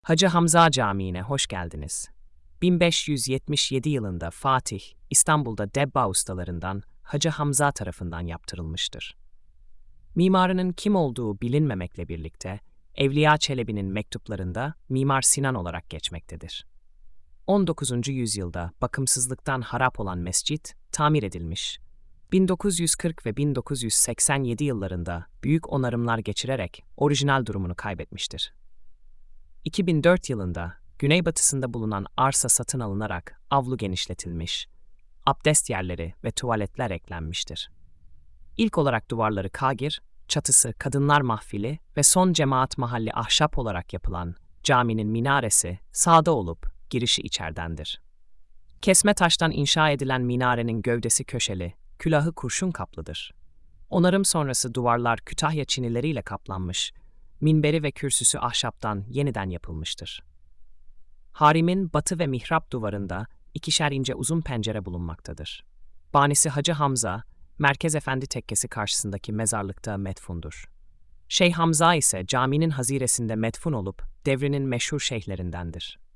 Hacı Hamza Camii'ne hoş geldiniz. 1577 yılında Fatih, İstanbul'da Debba ustalarından Hacı Hamza tarafından yaptırılmıştır. Mimarının kim olduğu bilinmemekle birlikte, Evliya Çelebi'nin mektuplarında Mimar Sinan olarak geçmektedir. 19. yüzyılda bakımsızlıktan harap olan mescit tamir edilmiş. 1940 ve 1987 yıllarında büyük onarımlar geçirerek orijinal durumunu kaybetmiştir. 2004 yılında güneybatısında bulunan arsa satın alınarak avlu genişletilmiş, abdest yerleri ve tuvaletler eklenmiştir. İlk olarak duvarları kagir, çatısı kadınlar mahfili ve son cemaat mahalli ahşap olarak yapılan caminin minaresi sağda olup girişi içerdendir. Kesme taştan inşa edilen minarenin gövdesi köşeli, külahı kurşun kaplıdır. Onarım sonrası duvarlar Kütahya çinileriyle kaplanmış, minberi ve kürsüsü ahşaptan yeniden yapılmıştır. Harimin batı ve mihrap duvarında 2'şer ince uzun pencere bulunmaktadır. Banisi Hacı Hamza, Merkez Efendi Tekkesi karşısındaki mezarlıkta metfundur. Şeyh Hamza ise caminin haziresinde metfun olup devrinin meşhur şeyhlerindendir.